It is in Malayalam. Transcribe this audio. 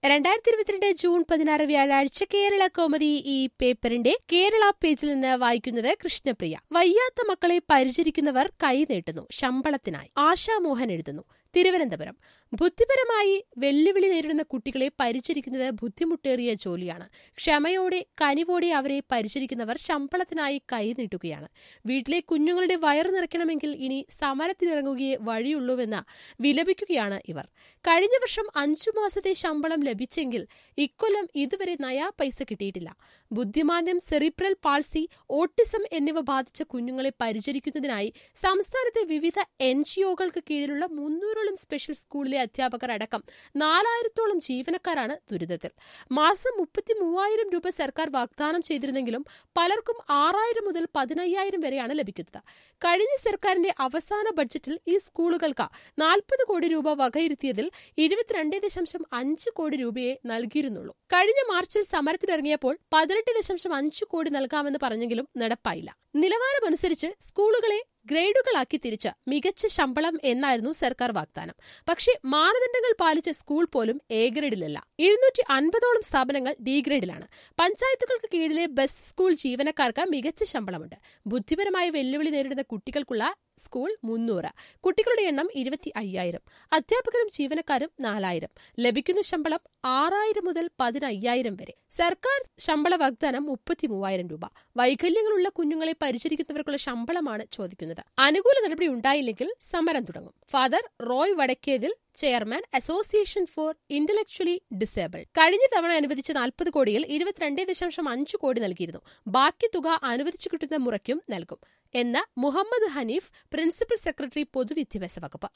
2022 ജൂൺ 16 വ്യാഴാഴ്ച കേരള കൗമുദി ഈ പേപ്പറിന്റെ കേരള പേജിൽ നിന്ന് വായിക്കുന്നത് കൃഷ്ണപ്രിയ. വയ്യാത്ത മക്കളെ പരിചരിക്കുന്നവർ കൈനീട്ടുന്നു ശമ്പളത്തിനായി. ആശാമോഹൻ എഴുതുന്നു. തിരുവനന്തപുരം. ബുദ്ധിപരമായി വെല്ലുവിളി നേരിടുന്ന കുട്ടികളെ പരിചരിക്കുന്നത് ബുദ്ധിമുട്ടേറിയ ജോലിയാണ്. ക്ഷമയോടെ കനിവോടെ അവരെ പരിചരിക്കുന്നവർ ശമ്പളത്തിനായി കൈനീട്ടുകയാണ്. വീട്ടിലെ കുഞ്ഞുങ്ങളുടെ വയറു നിറയ്ക്കണമെങ്കിൽ ഇനി സമരത്തിനിറങ്ങുകയേ വഴിയുള്ളൂവെന്ന് വിലപിക്കുകയാണ് ഇവർ. കഴിഞ്ഞ വർഷം 5 മാസത്തെ ശമ്പളം ലഭിച്ചെങ്കിൽ ഇക്കൊല്ലം ഇതുവരെ നയാ പൈസ കിട്ടിയിട്ടില്ല. ബുദ്ധിമാന്ദ്യം, സെറിബ്രൽ പാൾസി, ഓട്ടിസം എന്നിവ ബാധിച്ച കുഞ്ഞുങ്ങളെ പരിചരിക്കുന്നതിനായി സംസ്ഥാനത്തെ വിവിധ NGOകൾക്ക് കീഴിലുള്ള 300 സ്പെഷ്യൽ സ്കൂളിലെ അധ്യാപകർ അടക്കം 4000-ഓളം ജീവനക്കാരാണ് ദുരിതത്തിൽ. മാസം 33,000 രൂപ സർക്കാർ വാഗ്ദാനം ചെയ്തിരുന്നെങ്കിലും പലർക്കും 6,000 മുതൽ 15,000 വരെയാണ് ലഭിക്കുന്നത്. കഴിഞ്ഞ സർക്കാരിന്റെ അവസാന ബഡ്ജറ്റിൽ ഈ സ്കൂളുകൾക്ക് 40 കോടി രൂപ വകയിരുത്തിയതിൽ 22.5 കോടി രൂപയെ നൽകിയിരുന്നുള്ളൂ. കഴിഞ്ഞ മാർച്ചിൽ സമരത്തിനിറങ്ങിയപ്പോൾ 18.5 കോടി നൽകാമെന്ന് പറഞ്ഞെങ്കിലും നടപ്പായില്ല. നിലവാരമനുസരിച്ച് സ്കൂളുകളെ ഗ്രേഡുകളാക്കി തിരിച്ച് മികച്ച ശമ്പളം എന്നായിരുന്നു സർക്കാർ വാഗ്ദാനം. പക്ഷേ മാനദണ്ഡങ്ങൾ പാലിച്ച സ്കൂൾ പോലും എ ഗ്രേഡിലല്ല. 250-ഓളം സ്ഥാപനങ്ങൾ ഡി ഗ്രേഡിലാണ്. പഞ്ചായത്തുകൾക്ക് കീഴിലെ ബസ് സ്കൂൾ ജീവനക്കാർക്ക് മികച്ച ശമ്പളമുണ്ട്. ബുദ്ധിപരമായ വെല്ലുവിളി നേരിടുന്ന കുട്ടികൾക്കുള്ള സ്കൂൾ 300, കുട്ടികളുടെ എണ്ണം 25,000, അധ്യാപകരും ജീവനക്കാരും 4,000. ലഭിക്കുന്ന ശമ്പളം 6,000 മുതൽ 15,000 വരെ. സർക്കാർ ശമ്പള വാഗ്ദാനം 33,000 രൂപ. വൈകല്യങ്ങളുള്ള കുഞ്ഞുങ്ങളെ പരിചരിക്കുന്നവർക്കുള്ള ശമ്പളമാണ് ചോദിക്കുന്നത്. അനുകൂല നടപടി ഉണ്ടായില്ലെങ്കിൽ സമരം തുടങ്ങും. Father Roy Vadakkethil, chairman, association for intellectually disabled. കഴിഞ്ഞ തവണ അനുവദിച്ച 40 കോടിയിൽ 22.5 കോടി നൽകിയിരുന്നു. ബാക്കി തുക അനുവദിച്ചു കിട്ടുന്ന മുറയ്ക്കും നൽകും എന്ന് മുഹമ്മദ് ഹനീഫ്, പ്രിൻസിപ്പൽ സെക്രട്ടറി, പൊതുവിദ്യാഭ്യാസ വകുപ്പ്.